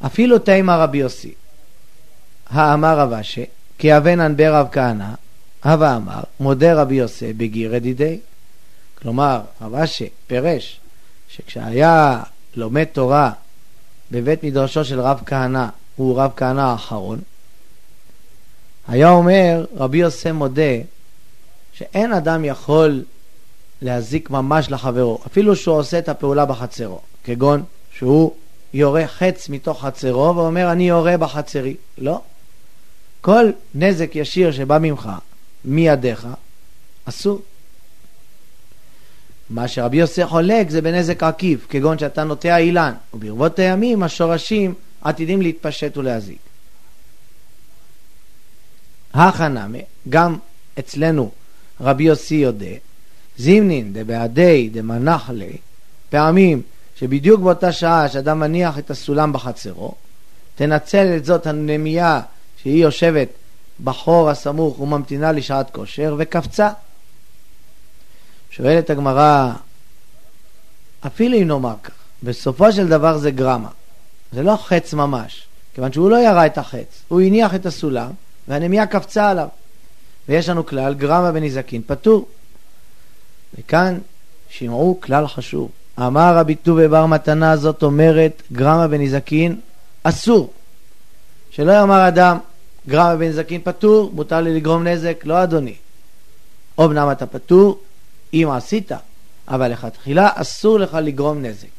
אפילו תימא רבי יוסי, האמר רב אשי, כי אבנן ברב כהנא, הווה אמר, מודה רבי יוסי בגיר ידידי. כלומר, רב אשי פירש שכשהיה לומד תורה בבית מדרשו של רב כהנא, הוא רב כהנא האחרון, היה אומר רבי יוסי מודה שאין אדם יכול להזיק ממש לחברו, אפילו שהוא עושה את הפעולה בחצרו, כגון שהוא יורה חץ מתוך חצרו ואומר אני יורה בחצרי. לא, כל נזק ישיר שבא ממך מידיך אסור. מה שרבי יוסי חולק זה בנזק עקיף, כגון שאתה נוטע אילן וברבות הימים השורשים עתידים להתפשט ולהזיק. החנמי, גם אצלנו רבי יוסי יודע, זימנין דבעדי דמנחלי, פעמים שבדיוק באותה שעה שאדם מניח את הסולם בחצרו, תנצל את זאת הנמייה שהיא יושבת בחור הסמוך וממתינה לשעת כושר וקפצה. שואלת הגמרא, אפילו אם נאמר כך, בסופו של דבר זה גרמה, זה לא חץ ממש, כיוון שהוא לא ירה את החץ, הוא הניח את הסולם והנמייה קפצה עליו, ויש לנו כלל גרמה בנזקין פטור. וכאן שמעו כלל חשוב, אמר רבי טובי בר מתנה, זאת אומרת גרמה בנזקין אסור. שלא יאמר אדם גרמה בנזקין פטור, מותר לי לגרום נזק. לא אדוני, אמנם אתה פטור אם עשית, אבל לכתחילה אסור לך לגרום נזק.